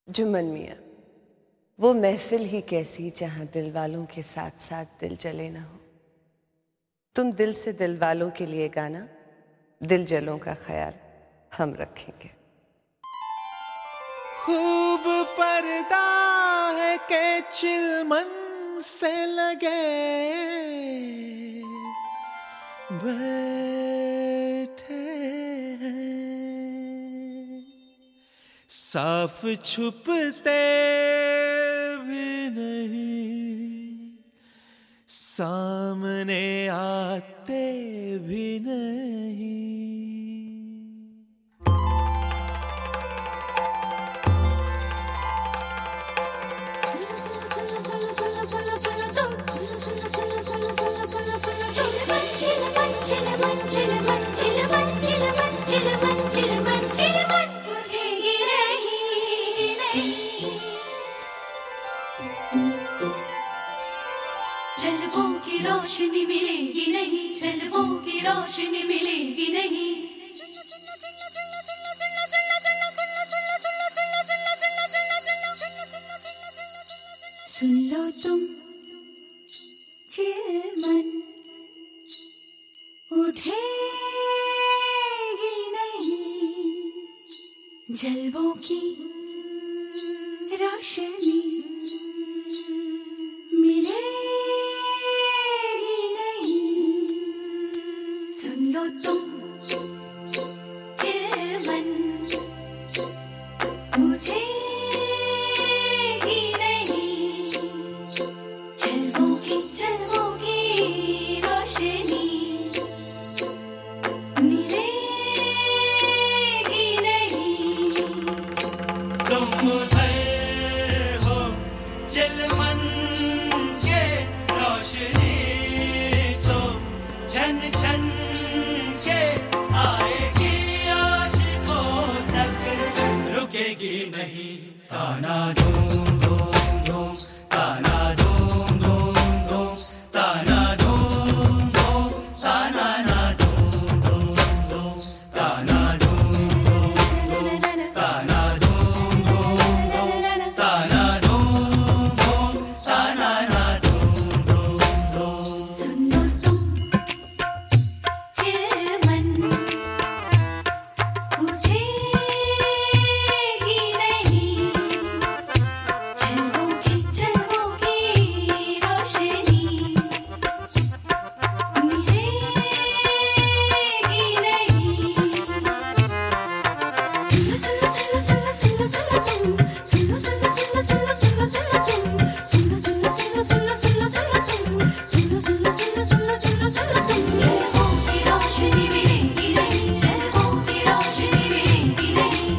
जुम्मन मियाँ, वो महफिल ही कैसी जहाँ दिल वालों के साथ साथ दिल जले ना हो। तुम दिल से दिल वालों के लिए गाना, दिल जलों का ख्याल हम रखेंगे। खूब पर्दा है के चिलमन से लगे बैठे हैं, साफ छुपते भी नहीं, सामने आते भी नहीं। जलवों की रोशनी मिलेगी नहीं, जलवों की रोशनी मिलेगी नहीं। सुन लो तुम चिलमन, उठेगी नहीं, जलवों की रोशनी मिलेगी नहीं। सुन लो तुम चिलमन, उठेगी नहीं, जलवों की रोशनी मिलेगी नहीं। तुम उधर हो चिलमन के, रोशनी तो छन छन के आएगी आशिकों तक, रुकेगी नहीं। ताना धूम धूम धूम, ताना धूम धूम धूम, ताना धूम धूम, ताना ना धूम धूम धूम, ताना धूम धूम धूम, ताना धूम धूम धूम, ताना धूम धूम, ताना ना धूम धूम धूम। सुन लो तुम चिलमन, उठेगी नहीं, जलवों की रोशनी मिलेगी नहीं। सुन लो सुन लो सुन लो सुन लो सुन लो तुम, सुन लो सुन लो सुन लो सुन लो सुन लो सुन लो तुम, सुन लो सुन लो सुन लो सुन लो सुन लो सुन लो तुम, सुन लो सुन लो सुन लो सुन लो सुन लो सुन लो तुम। जलवों की रोशनी मिलेगी नहीं, जलवों की रोशनी मिलेगी नहीं।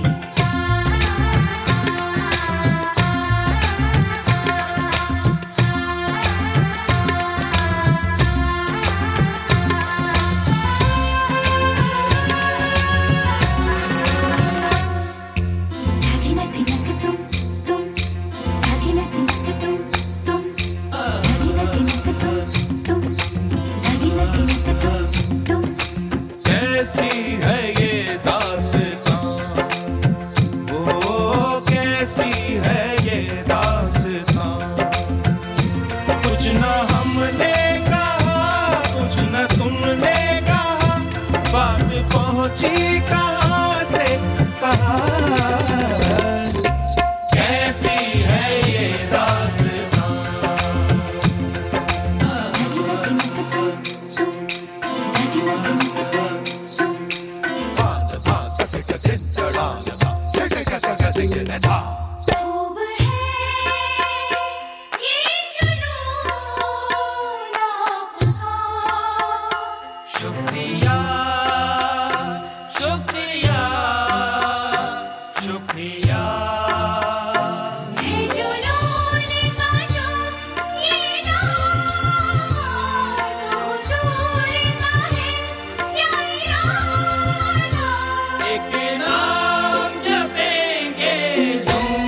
धागे न तिनक तुम, धागे न तिनक तुम, धागे न तिनक तुम, धागे न तिनक तुम। कैसी है ये दास्तां, ओ कैसी है ये दास्तां, कुछ न हमने कहा, कुछ न तुमने कहा, बात पहुंची कहां से कहा। कैसी है ये दास्तां, धागे न तिनक तुम, धागे न तिनक तुम। खूब है ये जुनून आपका, शुक्रिया शुक्रिया शुक्रिया। है जुनून का जो ये नाम हुजूर का है, या इरादा। एक नाम जपेंगे झूम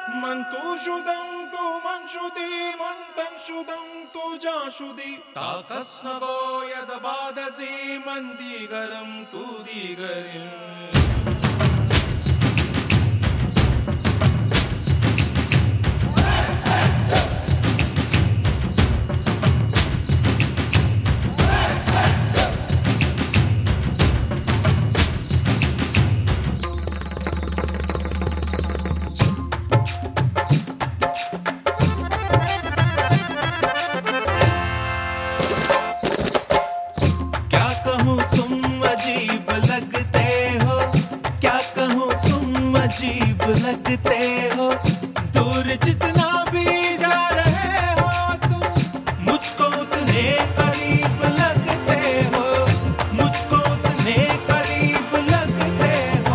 मन्तुषुदं तु मन्षुदि मन्तंशुदं तु जाशुदि ताकस्नगो यदबाधसि मन्दीगरं तु दीगरिम् अजीब लगते हो दूर जितना भी जा रहे हो तुम मुझको उतने करीब लगते हो मुझको उतने करीब लगते हो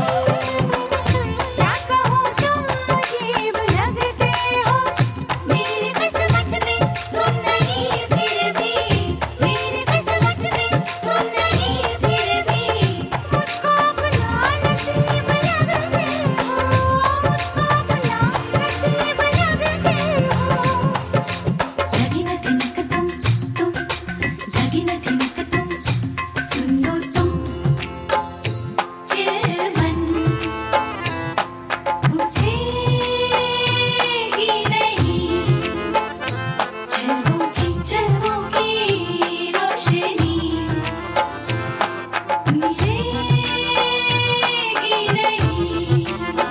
क्या कहूँ तुम अजीब लगते हो मेरी किस्मत में तुम नहीं फिर भी मेरी किस्मत में तुम नहीं फिर भी मुझको अपना नसीब लगते हो मुझको अपना नसीब लगते हो लगी न थिनक तुम लगी न थिनक तुम सुन लो तुम चिलमन उठेगी नहीं जलवों की रोशनी मिलेगी नहीं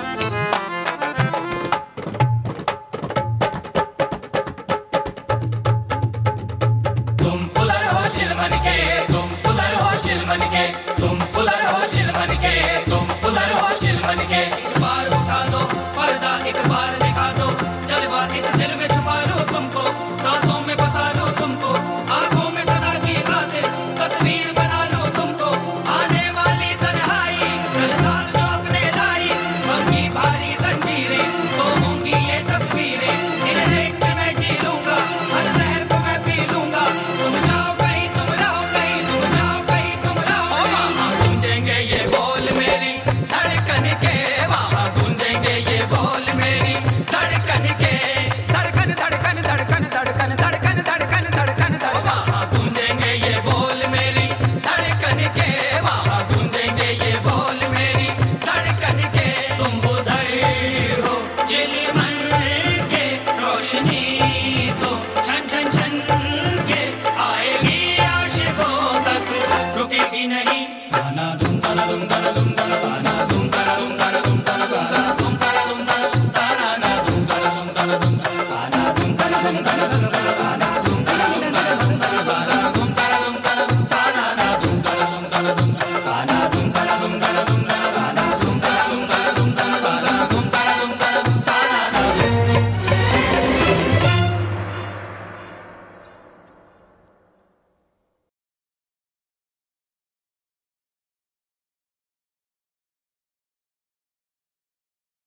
तुम पुलर हो चिलमन के तुम पुलर हो चिलमन के तुम पुलर हो चिलमन के तुम पुलर हो चिलमन के बार उठा दो पर्दा एक बार दिखा दो जलवा इस दिल में छुपा लो तुमको सांसों में बसा लो तुमको आंखों में सदा की खातिर तस्वीर बना लो तुमको आने वाली तन्हाई कल साल जो अपने लाई अपनी भारी जंजीरें तो होंगी ये तस्वीरें इन्हें देख के मैं जी लूंगा हर जहर को मैं पी लूंगा तुम जाओ कहीं तुम रहो कहीं तुम जाओ कहीं तुम रहो वहाँ गूंजेंगे ये बोल मेरी धड़कन के वहाँ गूंजेंगे ये बोल मेरी धड़कन के धड़कन धड़कन धड़कन धड़कन धड़कन धड़कन धड़कन वहाँ गूंजेंगे ये बोल मेरी धड़कन के वहाँ गूंजेंगे ये बोल मेरी धड़कन के तुम उधर हो चिलमन के रोशनी तो छन छन छन के आएगी आशिकों तक रुकेगी नहीं ताना दुम ताना दुम ताना दुम ताना ताना दुम